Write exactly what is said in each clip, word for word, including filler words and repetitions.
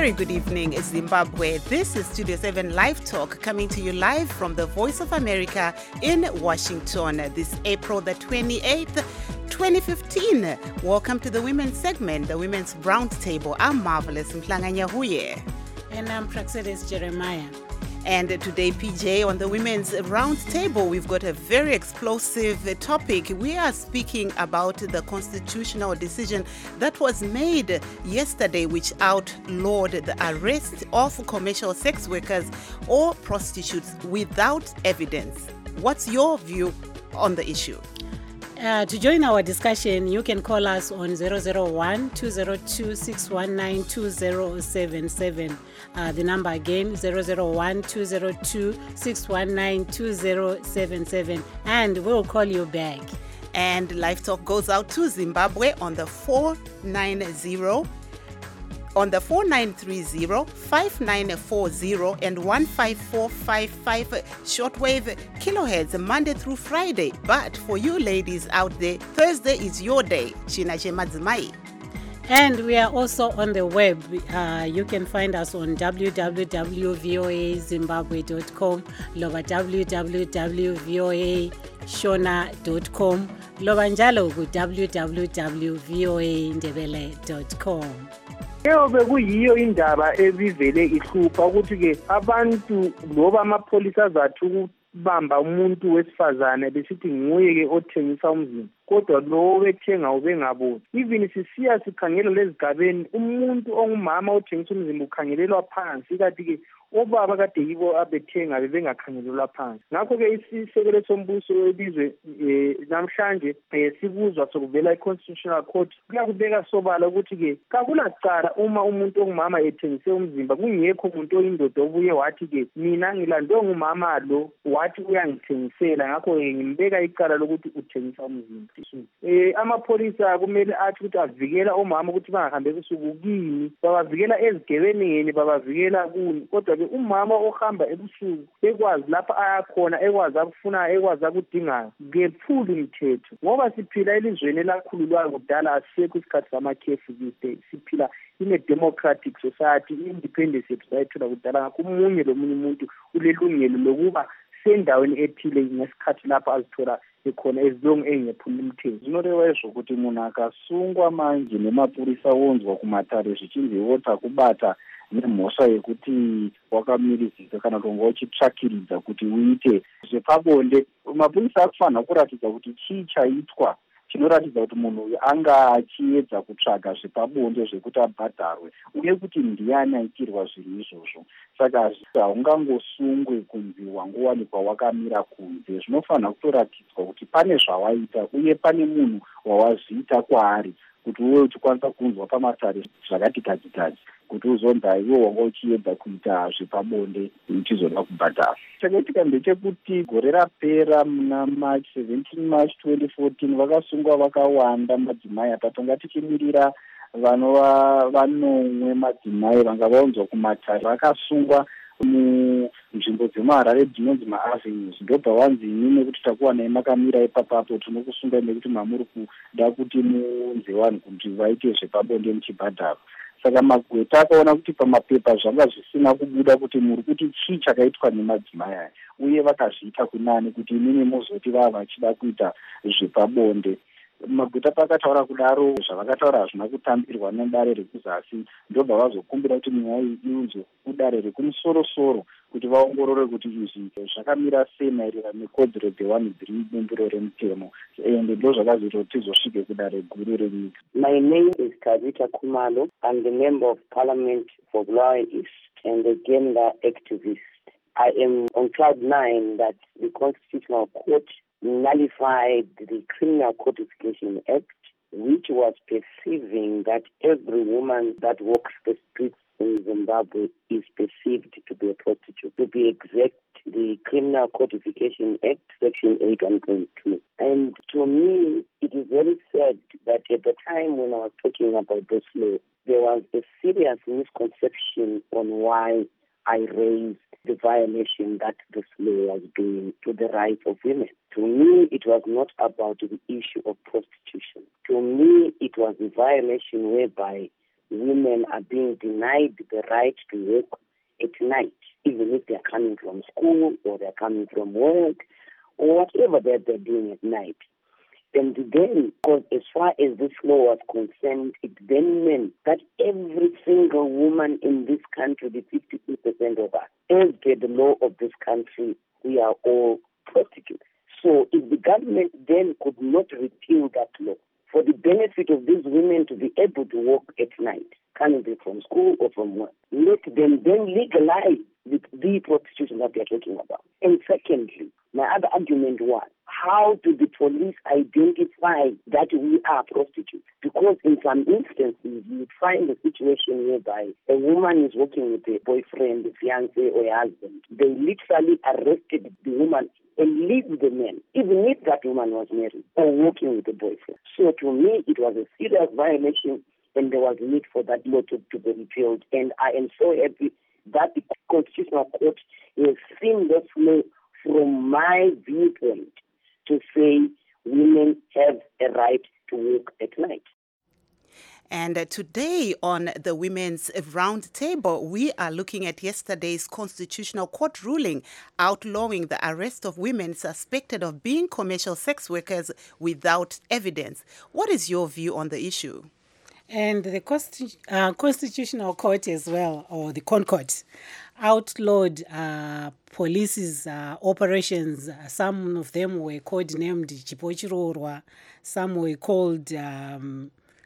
very good evening, Zimbabwe. This is Studio seven Live Talk, coming to you live from the Voice of America in Washington this April the twenty-eighth, twenty fifteen. Welcome to the Women's segment, the Women's Roundtable. I'm Marvelous Mhlanganya Huye. And I'm Praxedis Jeremiah. And today, P J, on the Women's Roundtable, we've got a very explosive topic. We are speaking about the constitutional decision that was made yesterday, which outlawed the arrest of commercial sex workers or prostitutes without evidence. What's your view on the issue? Uh, to join our discussion, you can call us on zero zero one, two zero two, six one nine, two zero seven seven. Uh, the number again, zero zero one, two zero two, six one nine, two zero seven seven. And we'll call you back. And Live Talk goes out to Zimbabwe on the four nine zero, on the four nine three zero, five nine four zero and one five four five five shortwave kilohertz Monday through Friday. But for you ladies out there, Thursday is your day. China Madzimai. And we are also on the web. Uh, you can find us on w w w dot voa zimbabwe dot com, loba w w w dot voa shona dot com, loba njalo ku w w w dot voa ndebele dot com. Yebo bekuyiyo indaba ebivele ihlupha ukuthi ke abantu loba amapholisa azathu ukubamba umuntu wesifazane besithi nguye ke othengisa umzimba, kodwa lo bethenga ubengaboni. Even sisiya sikhangela lezigabeni, umuntu ongumama othengisa umzimba ukhangelelwa phansi, kanti ke obaba kade yibo abethenga bebengakhangelelwa phansi. Ngakho ke isisekelo sombuso welizwe namhlanje sikuzwa sokuvela i-Constitutional Court kuyakubeka sobala ukuthi ke kakulacala uma umuntu ongumama ethengise umzimba kungekho umuntu oyindoda obuye wathi ke mina ngilandwe ngumama lo wathi uyangithengisela, ngakho ke ngimbeka icala lokuthi uthengisa umzimba. Eh amapholisa kumele athi ukuthi avikela omama ukuthi bangahambe kusuku kini, babavikela ezigebeneni, babavikela kuni, kodwa umama ohamba ebusuku ekwazi lapha ayakhona, ekwazi akufunayo, ekwazi akudingayo, ngephula umthetho. Ngoba siphila elizweni elakhululwayo kudala, asisekho isikhathi samakhefu kide, siphila in a democratic society, independence society kudala. Ngakho umunye lomunye umuntu ulelungelo lokuba sendaweni ethile ngesikhathi lapha azithola ekhona as long engephula umthetho. Zvinoreva kuti munhu akasungwa manje nemapurisa wonzwa kumatare zvichinzi takubata nemhosva yekuti wakamirizika kana kunge uchitsvakiridza kuti uite zvepabonde, mapurisa akufanira kuratidza kuti chii chaitwa chinoratidza kuti munhu uyu anga achiedza kutsvaga zvepabonde zvekuti abhadharwe, uye kuti ndiani aitirwa zvinhu izvozvo. Saka haungangosungwe kunzi wangowanikwa wakamira kunze. Zvinofanira kutoratidzwa kuti pane zvawaita uye pane munhu wawazviita kwaari kuti uwe uchikwanisa kunzwa pamatare zvakati kadzikadzi, kuti uzonda iwe wanga uchiedza kuita zvepabonde uchizoda kubhadhara. Chakaitika ndechekuti gore rapera muna March seventeenth March twenty fourteen vakasungwa vakawanda madzimai atatanga tichimirira vanova vanomwe madzimai vanga vaunzwa kumatare vakasungwa munzvimbo dzemuHarare dzinonzi maAvenues. Ndobva vanzi inini nekuti takuwanai makamira ipapapo tinokusungai nekuti mamuri kuda kuti muunze vanhu kuti vaite zvepabonde muchibhadhara. Saka magweta akaona kuti pamapepa zvanga zvisina kubuda kuti muri kuti chii chakaitwa nemadzimai aya, uye vakazviita kunani kuti inini muzoti vava vachida kuita zvepabonde. Magweta pakataura kudaro, zvavakataura hazvina kutambirwa nedare rekuzasi. Ndobva vazokumbira kuti nyaya iyi iunzwe kudare rekumusoro-soro kuti vaongorore kuti izvi zvakamira sei maererano nekodzero dzevanhu dziri mubumbiro remutemo, ende ndo zvakazoita kuti tizosvike kudare guru renyika. My name is Kavita Kumalo. I'm the Member of Parliament for Bulawayo East and a gender activist. I am on cloud nine that the Constitutional Court nullified the Criminal Codification Act, which was perceiving that every woman that walks the streets in Zimbabwe is perceived to be a prostitute. To be exact, the Criminal Codification Act, Section eight one point two. And to me, it is very sad that at the time when I was talking about this law, there was a serious misconception on why I raised the violation that this law was doing to the rights of women. To me, it was not about the issue of prostitution. To me, it was a violation whereby women are being denied the right to work at night, even if they're coming from school or they're coming from work or whatever that they're doing at night. And then, because as far as this law was concerned, it then meant that every single woman in this country, the fifty-two percent of us, as per the law of this country, we are all prostitutes. So if the government then could not repeal that law for the benefit of these women to be able to work at night, coming from school or from work, let them then legalize the, the prostitution that they're talking about. And secondly, my other argument was, how do the police identify that we are prostitutes? Because in some instances, you find a situation whereby a woman is working with a boyfriend, a fiancé, or a husband. They literally arrested the woman and leave the man, even if that woman was married or working with a boyfriend. So to me, it was a serious violation, and there was need for that law to, to be repealed. And I am so happy that the Constitutional Court has seen this law from my viewpoint to say women have a right to work at night. And uh, today on the Women's Roundtable, we are looking at yesterday's Constitutional Court ruling outlawing the arrest of women suspected of being commercial sex workers without evidence. What is your view on the issue? And the Constitu- uh, Constitutional Court as well, or the Concord, outlawed uh, police's uh, operations. Uh, some of them were codenamed Chipochirorwa, some were called um,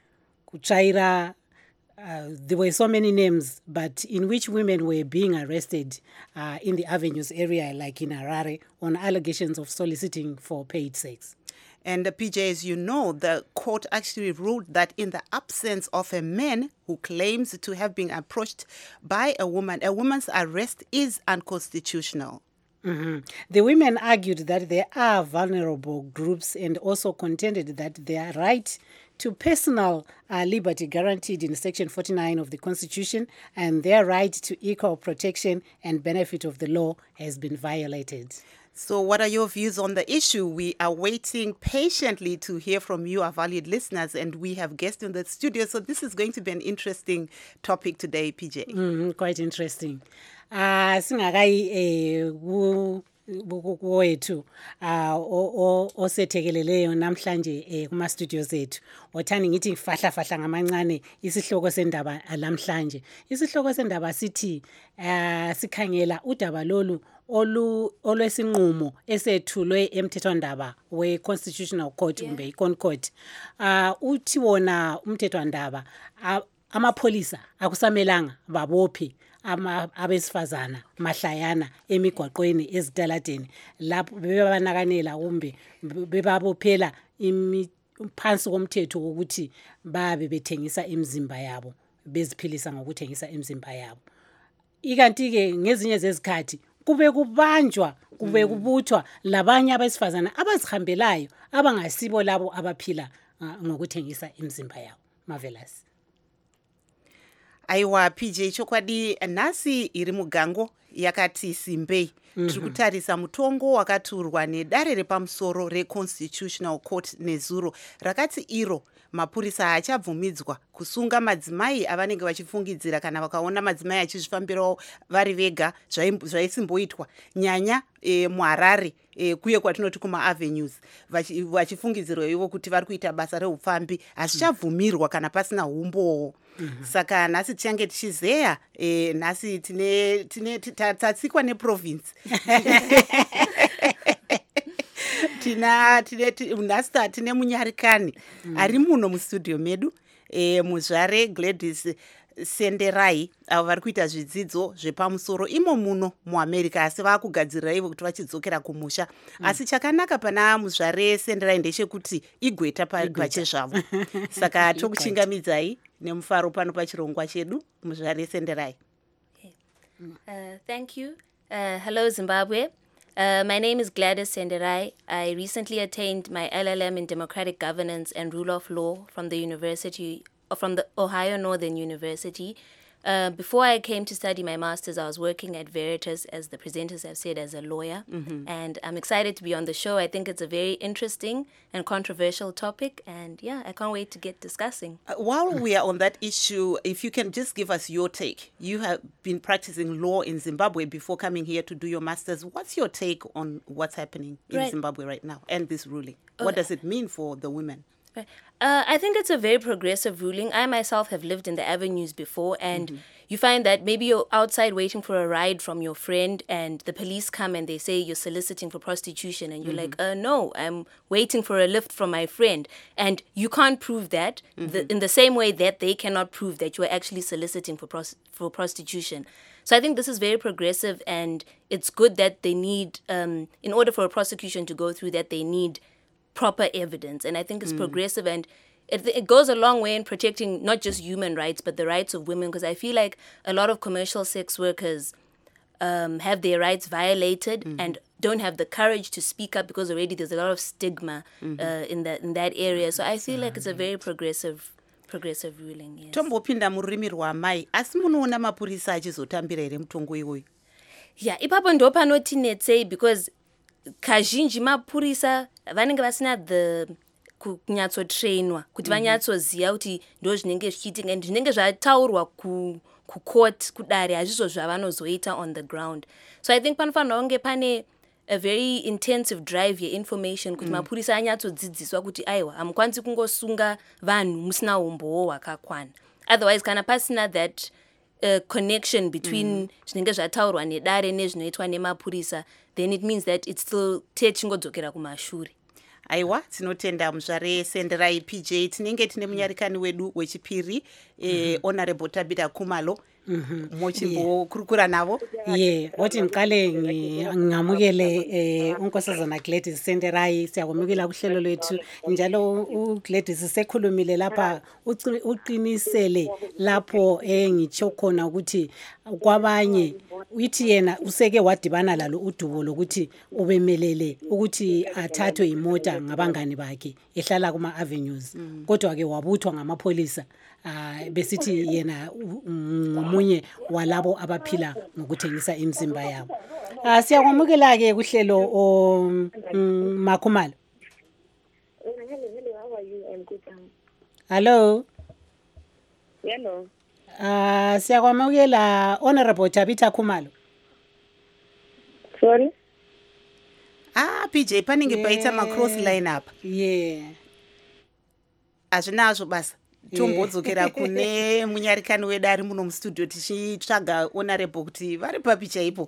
Kuchaira. Uh, there were so many names, but in which women were being arrested uh, in the Avenues area, like in Harare, on allegations of soliciting for paid sex. And uh, P J, as you know, the court actually ruled that in the absence of a man who claims to have been approached by a woman, a woman's arrest is unconstitutional. Mm-hmm. The women argued that there are vulnerable groups and also contended that their right to personal uh, liberty guaranteed in Section forty-nine of the Constitution and their right to equal protection and benefit of the law has been violated. So what are your views on the issue? We are waiting patiently to hear from you, our valued listeners, and we have guests in the studio. So this is going to be an interesting topic today, P J. Mm-hmm, quite interesting. Uh, singakai eh wethu uh osethekeleleyo namhlanje eh kuma studios ethu othani ngithi fahla fahla ngamancane isihloko sendaba lamhlanje isihloko sendaba sithi uh sikhangela udaba lolu olu olwesinqumo esethulwe emthethwandaba we Constitutional Court kumbe yeah. iConcord uh uthi wona umthethwandaba amapholisa akusamelanga babophi ama abesifazana mahlayana emigwaqweni ezitaladeni lapho bebabanakanela kumbe bebabophela phansi komthetho ukuthi babe bethengisa imizimba yabo beziphilisa ngokuthengisa imizimba yabo. Ikanti ke ngezinye zezikhathi kube kubanjwa kube kubuthwa labanye abesifazana abazihambelayo abangasibo labo abaphila ngokuthengisa imizimba yabo. Marvelous. Aiwa P J chokwadi nasi iri mugango yakati simbei mm-hmm. tiri kutarisa mutongo wakaturwa nedare repamusoro reConstitutional Court nezuro rakati iro mapurisa achabvumidzwa kusunga madzimai avanenge vachifungidzira kana vakaona madzimai achizvifambirawo vari vega zvaisimboitwa nyanya e, muHarare e, kuye kwatinoti kumaAvenues vachifungidzirwa ivo kuti vari kuita basa reupfambi hazvichabvumirwa kana pasina umbowo. Mm-hmm. Saka nhasi tichange tichizeya e, nhasi tine tine tatsikwa neprovince tina tine nhasi tine munyarikani mm. ari muno mustudio medu e, muzvare Gladys Senderai avo vari kuita zvidzidzo zvepamusoro imo muno muAmerica asi vaakugadzirira ivo kuti vachidzokera kumusha mm. asi chakanaka pana muzvare Senderai ndechekuti igweta pachezvavo saka tokuchingamidzai nemufaro pano pachirongwa chedu muzvare Senderai. Uh, thank you. Uh, hello, Zimbabwe. Uh, my name is Gladys Senderai. I recently attained my L L M in Democratic Governance and Rule of Law from the University, or from the Ohio Northern University. Uh, before I came to study my master's, I was working at Veritas, as the presenters have said, as a lawyer. Mm-hmm. And I'm excited to be on the show. I think it's a very interesting and controversial topic. And yeah, I can't wait to get discussing. Uh, while we are on that issue, if you can just give us your take. You have been practicing law in Zimbabwe before coming here to do your master's. What's your take on what's happening in right. Zimbabwe right now and this ruling? Okay. What does it mean for the women? Right. Uh, I think it's a very progressive ruling. I myself have lived in the avenues before, and mm-hmm. you find that maybe you're outside waiting for a ride from your friend, and the police come and they say you're soliciting for prostitution, and you're mm-hmm. like, uh, no, I'm waiting for a lift from my friend. And you can't prove that mm-hmm. the, in the same way that they cannot prove that you are actually soliciting for pros- for prostitution. So I think this is very progressive, and it's good that they need, um, in order for a prosecution to go through that, they need proper evidence. And I think it's mm. progressive, and it, it goes a long way in protecting not just human rights, but the rights of women, because I feel like a lot of commercial sex workers um, have their rights violated mm-hmm. and don't have the courage to speak up, because already there's a lot of stigma mm-hmm. uh, in that in that area. So I feel like it's a very progressive progressive ruling. Yes. Tombopinda murimi rwamai asi munoona mapurisa achizotambira here mutongo iwoyo. Yeah, ipapo ndo panotinetsei, because kazhinji mapurisa vanenge vasina the kunyatsotrainwa kuti vanyatsoziva kuti ndo zvinenge zvichiitika, and zvinenge zvataurwa ku kucourt kudare hazvizvo zvavanozoita on the ground. So I think panofanira kunge pane a very intensive drive yeinformation kuti mm. mapurisa anyatsodzidziswa kuti aiwa hamukwanisi kungosunga vanhu musina umbowo hwakakwana. Otherwise kana pasina that uh, connection between zvinenge mm. zvataurwa nedare nezvinoitwa nemapurisa, then it means that it's still techingodzokera kumashure. Aiwa, tinotenda muzvare Senderai P J. Tinenge tine munyarikani wedu wechipiri eh, Honorable Tabitha Khumalo. Mm-hmm. Mochimbo kurukura navo. Yeah, oti ngiqale ngamukele eh unkosazana Gladys Senderai, siyabonga kuhlelo lwethu njalo uGladys sekhulumile lapha uqinisele lapho engitsho khona ukuthi kwabanye uthi yena useke wadibana lalo udubo lokuthi ubemelele ukuthi athathwe imota ngabangani bakhe ehlala kuma avenues kodwa ke wabuthwa ngamapolisa. Uh, besithi yena ngomunye walabo abaphila ngokuthengisa imizimba yabo. Uh, siyakwamukela ke kuhlelo o um, Makhumalo. Hello, hello, how are you? I'm good. Hello. Hello. Uh, siyakwamukela Honorable Tabitha Khumalo. Sorry? Ah, P J, paninge yeah. paita ma-cross line up. Yeah. Azvinazo basa. Tombodzokera kune munyarikani wedu ari muno mustudio tichitsvaga Honorable kuti vari papi chaipo.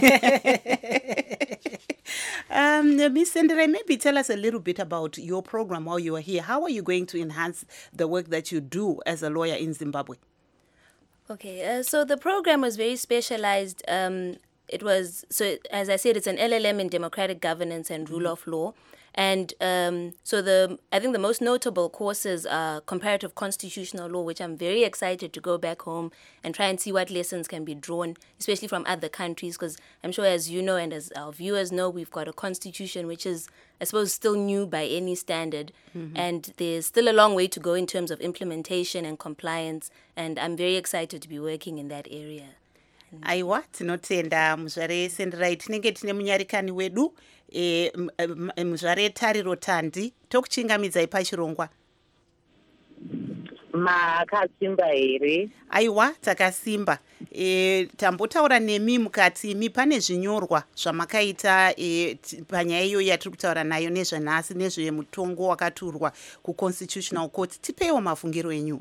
um, Miss Senderai, maybe tell us a little bit about your program while you are here. How are you going to enhance the work that you do as a lawyer in Zimbabwe? Okay, uh, so the program was very specialized. Um, it was, so as I said, it's an L L M in democratic governance and rule of law. And um, so the I think the most notable courses are comparative constitutional law, which I'm very excited to go back home and try and see what lessons can be drawn, especially from other countries, because I'm sure, as you know and as our viewers know, we've got a constitution which is, I suppose, still new by any standard. Mm-hmm. And there's still a long way to go in terms of implementation and compliance. And I'm very excited to be working in that area. Aiwa, tinotenda muzvare Senderai. Tinenge tine munyarikani wedu e muzvare Tariro Tandi. Tokuchingamidzai pachirongwa. Makasimba here. Aiwa, takasimba. E, tambotaura nemi mukati mi pane zvinyorwa zvamakaita e, panyaya iyo yatiri kutaura nayo nezvenhasi nezvemutongo wakaturwa kuconstitutional court. Tipewo mafungiro enyu.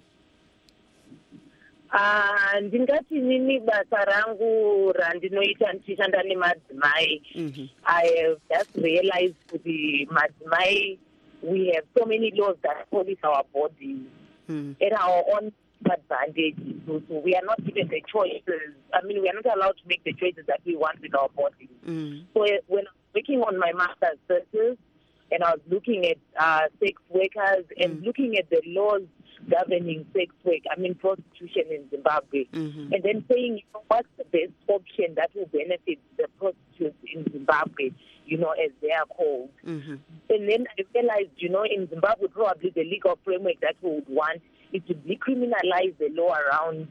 Uh, ndingati nini basa rangu randinoita ndichishanda nemadzimai. Mm-hmm. I have just realized kuti madzimai, we have so many laws that police our bodies mm. at our own advantage. So, so we are not given the choices. I mean, we are not allowed to make the choices that we want with our bodies. Mm. So uh, when I was working on my master's thesis, and I was looking at uh, sex workers and mm. looking at the laws governing sex work, I mean prostitution in Zimbabwe, mm-hmm. and then saying, you know, what's the best option that will benefit the prostitutes in Zimbabwe, you know, as they are called. Mm-hmm. And then I realized, you know, in Zimbabwe, probably the legal framework that we would want is to decriminalize the law around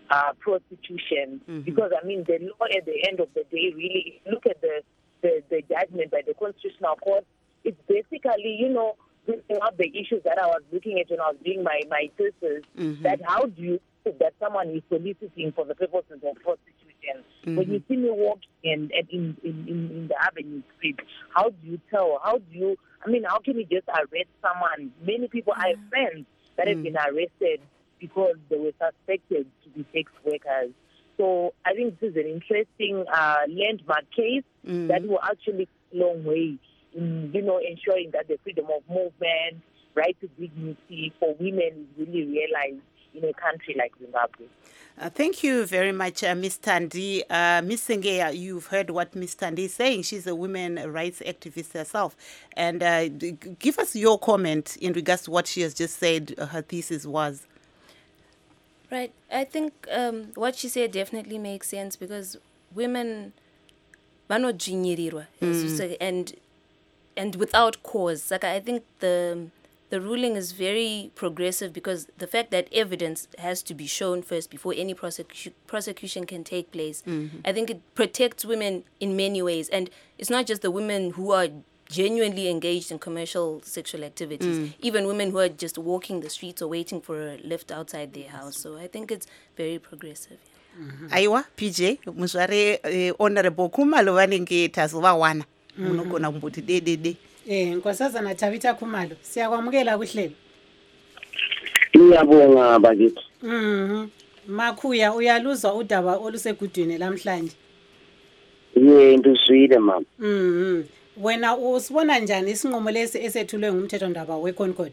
uh, prostitution. Mm-hmm. Because, I mean, the law at the end of the day, really, look at the, the, the judgment by the Constitutional Court, it's basically, you know, bringing up the issues that I was looking at when I was doing my, my thesis, mm-hmm. that how do you that someone is soliciting for the purposes of prostitution. Mm-hmm. When you see me walking in, in, in, in, in the Avenue Street, how do you tell? How do you, I mean, how can you just arrest someone? Many people, mm-hmm. I have friends that have mm-hmm. been arrested because they were suspected to be sex workers. So I think this is an interesting uh, landmark case mm-hmm. that will actually go a long way in, you know, ensuring that the freedom of movement, right to dignity for women is really realized in a country like Zimbabwe. Uh, thank you very much, uh, Miz Thandi. Uh, Miz Sengea, you've heard what Miz Thandi is saying. She's a women rights activist herself. And uh, d- give us your comment in regards to what she has just said uh, her thesis was. Right. I think um, what she said definitely makes sense because women vanojinyirirwa, mm. and and without cause. Like I think the the ruling is very progressive because the fact that evidence has to be shown first before any prosecu- prosecution can take place. Mm-hmm. I think it protects women in many ways. And it's not just the women who are genuinely engaged in commercial sexual activities, mm. even women who are just walking the streets or waiting for a lift outside their house. So I think it's very progressive. Mm-hmm. Aiwa, P J, muzvare eh, honorable Khumalo vanenge tazovawana. Munogona kumbuti de de de. Eh, nkosazana Thabitha Khumalo, siyakwamukela kuhlelo. Ngiyabonga bakithi. Mhm. Makhuya uyaluzwa udaba olusegudwini lamhlanje. Ye nduzwile mama. Mhm. Wena usibona njani isinqumo lesi esethulwe ngumthethondaba weConcord?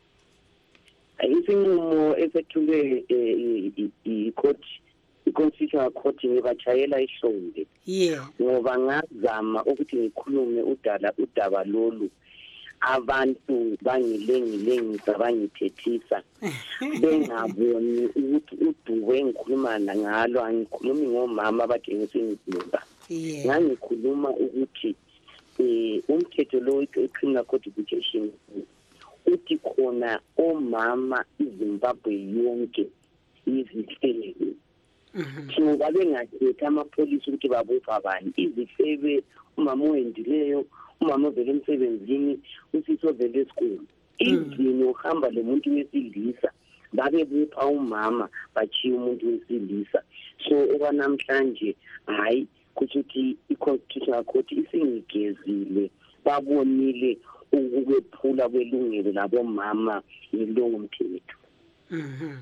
Isinqumo esethulwe icourt i-Constitutional Court ngibachayela ihlombe. Yeah. Ngoba ngazama ukuthi ngikhulume udala udaba lolu abantu bangilengilengisa bangiphethisa bengaboni ukuthi udubo engikhuluma ngalo angikhulumi ngomama abadingisa ingizimba. Yeah. Ngangikhuluma ukuthi eh umthetho lo we-Criminal Codification uthi khona omama iZimbabwe yonke izihleli. So babe ngakhetha amapholisi ukuthi babopha abani izifebe umama owendileyo umama ovele emsebenzini usisi ovele esikoleni izini uhamba lo muntu wesilisa babe bopha umama bachiya umuntu wesilisa. So okwanamhlanje hayi kuthi i-Constitutional Court isingigezile babonile ukubephula kwelungelo labomama yilongo mthetho. Mhm.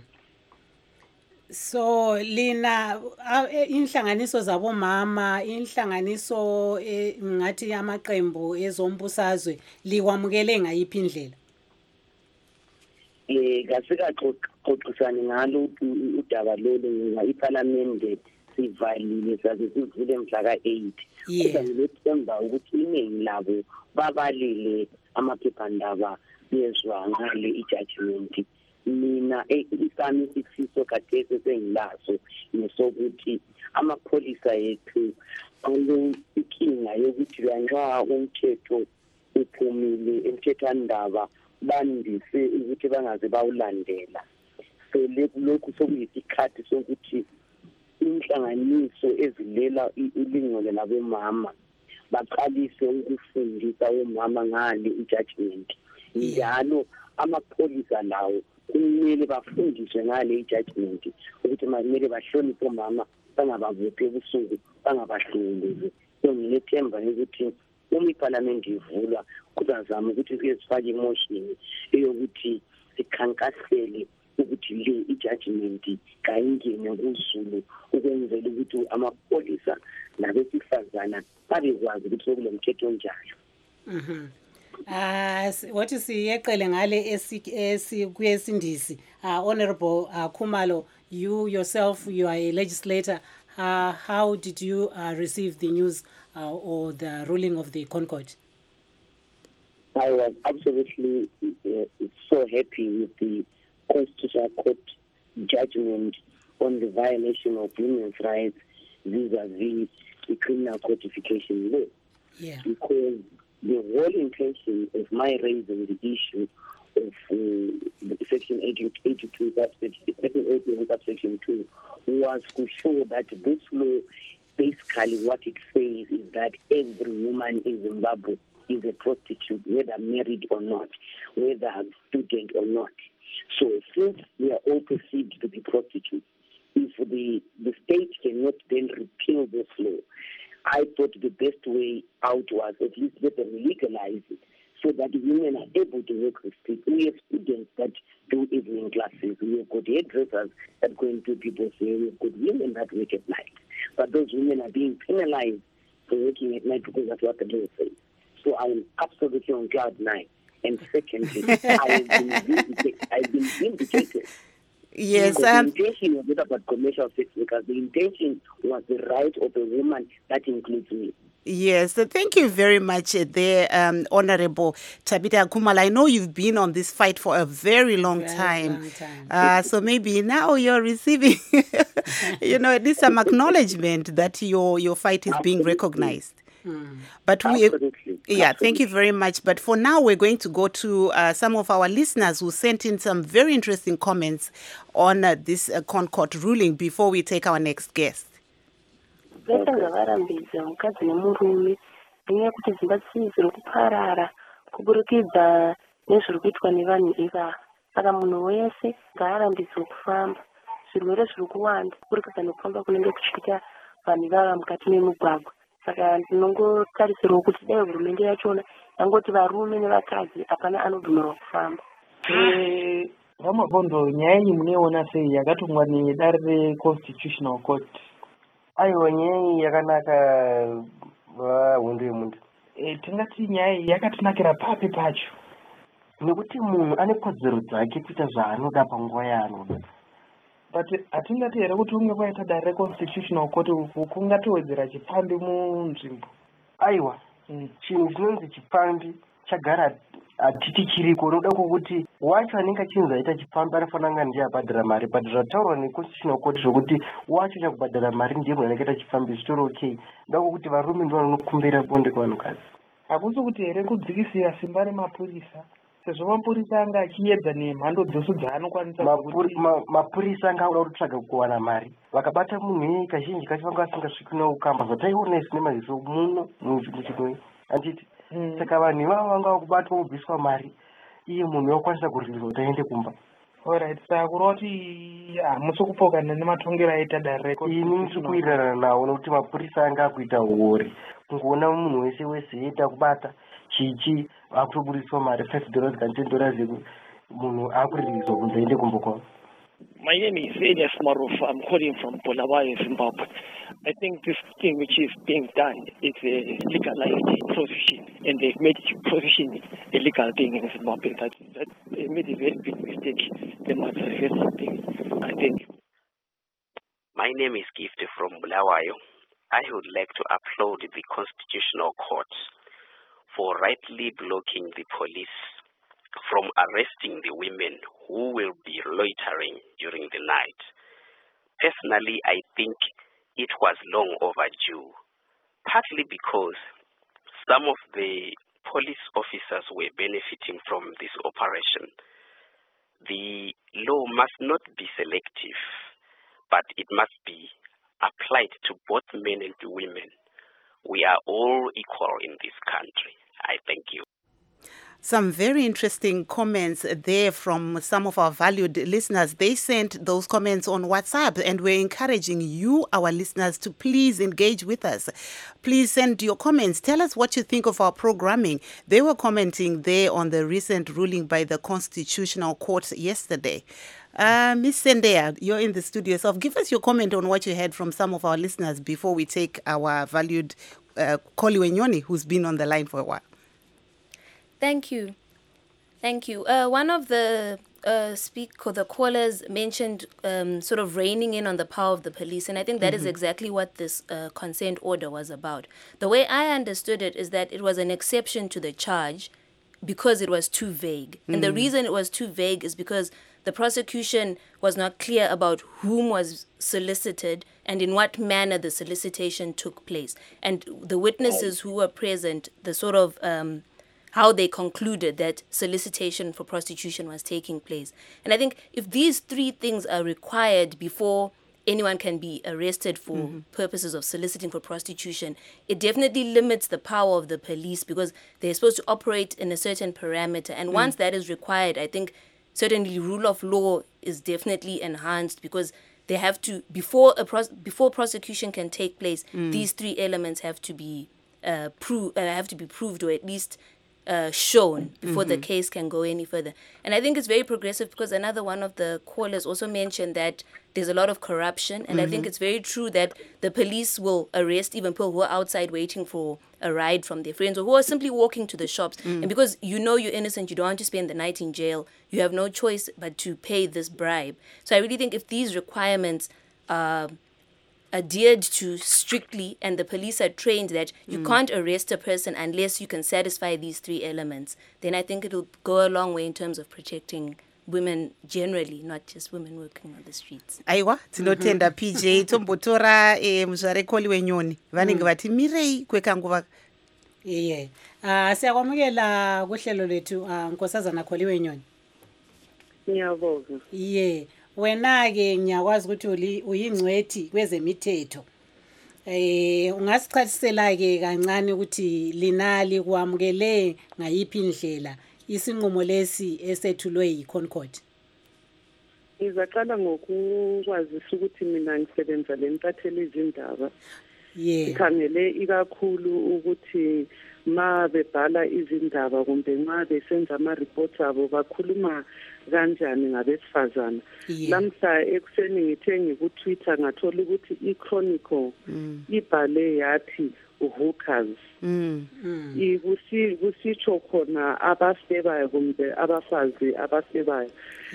So lina inhlanganiso zabomama inhlanganiso ngathi amaqembu ezombusazwe likwamukele ngayiphi indlela? Eh kasika xoxisana ngalo udaba lolu ngiparliament sivalile saze sivule mhla ka eight. Kodwa ngilethemba ukuthi iningi labo babalile amaphephandaba bezwa ngale i-judgment. Mina isami isifiso kathese sengilaso nesokuthi amapholisa ethu alo ikinga yokuthi nxa umthetho uphumile emthethwandaba bandise ukuthi bangaze bawulandela. So lokhu sokuyisikhathi sokuthi inhlanganiso ezilela ilingolo labomama baqalise ukufundisa omama ngale i-judgment. Njalo amapholisa lawo kumele bafundiswe ngale i-judgment ukuthi kumele bahloniphe omama bangabavuphi ebusuku bangabahlunguluzi. So ngilethemba ukuthi uma iparliament ivulwa kuzazama ukuthi siyesifake imotion eyokuthi sikhankasele ukuthi le i-judgment kayingene kuzulu ukwenzela ukuthi amapholisa nabesifazana babekwazi ukuthi sokule mthetho onjalo. Mhm. Ah, what is siyeqele ngale esikuyesindisi. Uh, Honorable uh, Khumalo, you yourself, you are a legislator. Uh, how did you uh, receive the news uh, or the ruling of the Concord? I was absolutely uh, so happy with the Constitutional Court judgment on the violation of women's rights vis-a-vis the criminal codification law. Yeah. Because the whole intention of my raising the issue of uh, Section eighty-two, Section eighty, Section two, was to show that this law, basically what it says is that every woman in Zimbabwe is a prostitute, whether married or not, whether a student or not. So since we are all perceived to be prostitutes, if the, the state cannot then repeal this law, I thought the best way out was at least let them legalize it so that women are able to work the street. We have students that do evening classes. We have got hairdressers that go into people's hair. We have got women that work at night. But those women are being penalized for working at night because that's what the law says. So I am absolutely on cloud nine. And secondly, I have been vindicated. I've been vindicated. Yes, um, um, the intention was not about commercial sex workers. The intention was the right of a woman. That includes me. Yes, so thank you very much uh, there, um, Honorable Tabitha Khumalo. I know you've been on this fight for a very long Very time. long time. Uh, so maybe now you're receiving, you know, at least some acknowledgement that your, your fight is being recognized. Mm. But we, Absolutely. yeah, Absolutely. thank you very much. But for now, we're going to go to uh, some of our listeners who sent in some very interesting comments on uh, this uh, Concord ruling before we take our next guest. vese ngavarambidza mukadzi nemurume nenyaya yekuti dzimba dzisini zviri kuparara kuburikidza nezviri kuitwa nevanhu ivava. Saka munhu wese ngaarambidzwe kufamba. Zvirwere zviri kuwanda kuburikidza nekufamba kunenge kuchiita vanhu ivava mukati memugwagwa. Saka ndinongotarisirwa kuti dai hurumende yachona yangoti varume nevakadzi hapana anobvumirwa kufamba. Ramabhondo, nyaya iyi munoiona sei yakatumwa nedare reConstitutional Court? Aiwa, nyaya iyi yakanaka vahondo yemuntu. E, tingati nyaya iyi yakatinakira papi pacho? Nekuti munhu ane kodzero dzake kuita zvaanoda panguva yaanoda. But hatingati here kuti umwe kwaita dare reConstitutional Court uku kungatowedzera chipambi munzvimbo? Aiwa, mm. chinhu chinonzi chipambi chagara hatiti chiriko. Unoda kwokuti wacho anenge achinzi aita chipambi anofanira kunge ndiye abhadhara mari, but zvataurwa neConstitutional Court zvokuti wacho chakubhadhara mari ndiye munhu anenge aita chipambi zvitori okay. Unoda kwokuti varume ndivo vanokumbira bonde kuvanhukadzi. Hakusi kuti here kudzikisira simba remapurisa, sezvo mapurisa anga achiedza nemhando dzose dzaanokwanisa. Mapurisa anga auda kutsvaga kuwana mari, vakabata munhu iyeye kazhinji kacho vanga vasingasviki neukamba zvataiona isi nemaziso muno muchimwe anditi. Saka vanhu ivavo vanga vakubatwa kubviswa mari, iye munhu wakwanisa kurilizwa kuti aende kumba. Alright, saka kureva kuti hamusi kupokana nematongero aita dare reConstitutional. Ini ndiri kuwirirana nawo nekuti mapurisa anga akuita uori. Kungoona munhu wese wese eita kubata chichi akutoburiswa mari five dollars kana ten dollars munhu akurilizwa kunzi aende kumba kwavo. My name is Elias Maruf. I'm calling from Bulawayo, Zimbabwe. I think this thing which is being done, it's a legalized prostitution, and they've made prostitution a legal thing in Zimbabwe. That, that they made a very big mistake. They must reverse something, I think. My name is Gift from Bulawayo. I would like to applaud the Constitutional Court for rightly blocking the police from arresting the women who will be loitering during the night. Personally, I think it was long overdue, partly because some of the police officers were benefiting from this operation. The law must not be selective, but it must be applied to both men and women. We are all equal in this country. I thank you. Some very interesting comments there from some of our valued listeners. They sent those comments on WhatsApp, and we're encouraging you, our listeners, to please engage with us. Please send your comments. Tell us what you think of our programming. They were commenting there on the recent ruling by the Constitutional Court yesterday. Uh, Miz Sendea, you're in the studio yourself. Give us your comment on what you heard from some of our listeners before we take our valued uh, Koliwe Nyoni, who's been on the line for a while. Thank you. Thank you. Uh, one of the uh, speak the callers mentioned um, sort of reining in on the power of the police, and I think that mm-hmm. is exactly what this uh, consent order was about. The way I understood it is that it was an exception to the charge because it was too vague. Mm. And the reason it was too vague is because the prosecution was not clear about whom was solicited and in what manner the solicitation took place. And the witnesses who were present, the sort of... Um, how they concluded that solicitation for prostitution was taking place. And I think if these three things are required before anyone can be arrested for mm-hmm. purposes of soliciting for prostitution, it definitely limits the power of the police because they're supposed to operate in a certain parameter. And mm. once that is required, I think certainly rule of law is definitely enhanced because they have to, before a pros- before prosecution can take place, mm. these three elements have to be uh, pro- uh, have to be proved or at least Uh, shown before mm-hmm. the case can go any further. And I think it's very progressive because another one of the callers also mentioned that there's a lot of corruption. And mm-hmm. I think it's very true that the police will arrest even people who are outside waiting for a ride from their friends or who are simply walking to the shops. Mm. And because you know you're innocent, you don't want to spend the night in jail, you have no choice but to pay this bribe. So I really think if these requirements are adhered to strictly and the police are trained that you mm. can't arrest a person unless you can satisfy these three elements, then I think it'll go a long way in terms of protecting women generally, not just women working on the streets. Aiwa, tinotenda P J tombotora eh muzvare Kholi wenyoni vanenge vati mirei kwekanguva. Iye. Ah siyakwamukela kuhlelo lethu Nkosazana Kholi wenyoni. Ngiyabonga. Iye. Wena ke ngiyakwazi ukuthi uyingcwethi kwezemithetho. Eh ungasichasisela ke kancane ukuthi linali kwamukele ngayiphi indlela isinqumo lesi esethulwe yiConcord. Ngizaqala ngokukwazisa ukuthi mina ngisebenza lenkathelo izindaba. Yeah. Ikhangele ikakhulu ukuthi ma bebhala izindaba kumbe ma besenza ama reports abo bakhuluma kanjani ngabesifazana. Lamhla ekuseni ngithe ngikutwitter ngathola ukuthi iChronicle ibhale yathi hookers. Ikusi kusitsho khona abasebayo kumbe abafazi abasebayo.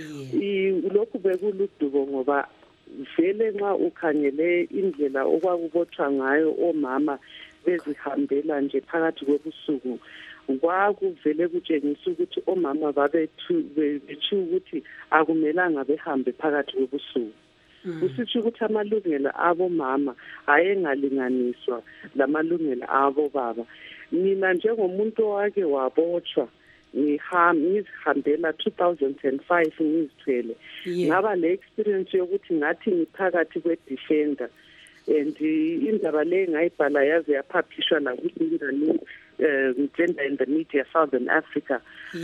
Lokhu bekuludubo ngoba vele nxa ukhangele indlela okwakubotshwa ngayo omama bezihambela nje phakathi kwebusuku kwakuvele kutshengisa ukuthi omama babethu bethu ukuthi akumelanga behambe phakathi kwebusuku. Kusitsho ukuthi amalungelo abo mama ayengalinganiswa lamalungelo abo baba. Mina njengomuntu owake wabotshwa ngihambela two thousand five ngizithwele ngaba le experience yokuthi ngathi ngiphakathi kwe-defender and indaba le ngayibhala yaze yapublishwa la ku-Indani Gender in the Media Southern Africa.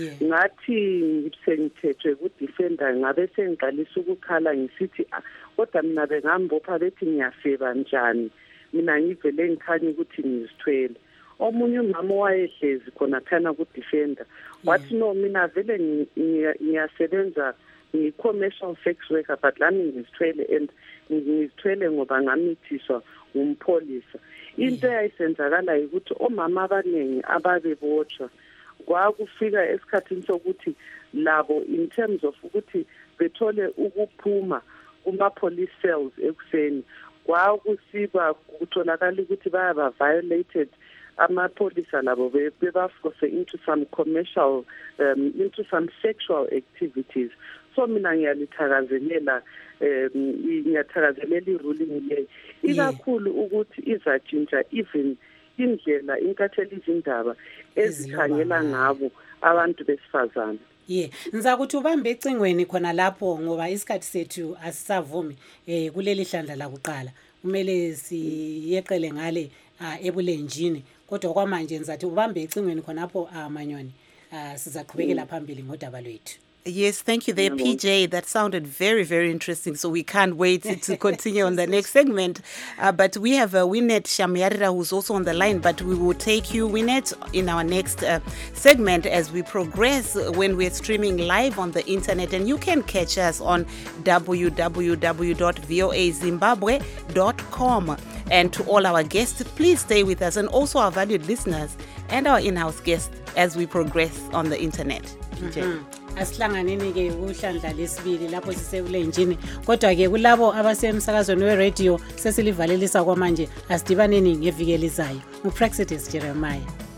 Ngathi ngithethwe ku-defender ngabe sengiqalisa ukukhala ngisithi kodwa mina bengambopha bethi ngiyaseba njani mina ngivele ngikhanya ukuthi ngizithwele. Omunye umama wayehlezi khona phana ku-defender wathi no mina vele ngiyasebenza ngi-commercial sex worker but lami ngizithwele and ngizithwele ngoba ngamithiswa umpholisa. Into eyayisenzakala ukuthi omama abaningi ababebotshwa kwakufika esikhathini sokuthi labo in terms of ukuthi bethole ukuphuma kuma police cells ekuseni kwakusiba kutholakala ukuthi bayaba violated amapolisa labo bebaforce into some commercial um, into some sexual activities. So mina ngiyalithakazelela ngiyathakazelela iruling le ikakhulu ukuthi izatshintsha even indlela inkathelo izindaba ezikhangela ngabo abantu besifazana. Yeah, ngizakuthi ubambe ecingweni khona lapho ngoba isikhathi sethu asisavumi eh kuleli hlandla la kuqala. Kumele siyeqele ngale ebulenjini kodwa kwamanje ngizathi ubambe ecingweni khona lapho amanyoni sizaqhubekela phambili ngodaba lwethu. Yes, thank you there, P J. That sounded very, very interesting. So we can't wait to continue on the next segment. Uh, but we have uh, Winnet Shamyarira who's also on the line. But we will take you, Winnet, in our next uh, segment as we progress when we're streaming live on the internet. And you can catch us on w w w dot voa zimbabwe dot com. And to all our guests, please stay with us. And also our valued listeners and our in-house guests as we progress on the internet. P J. Mm-hmm. Asihlanganeni ke uhlandla lesibili lapho sisebulenjini kodwa ke kulabo abasemsakazweni we-radio sesilivalelisa kwamanje asidibaneni ngeviki elizayo uPraxitis Jeremiah.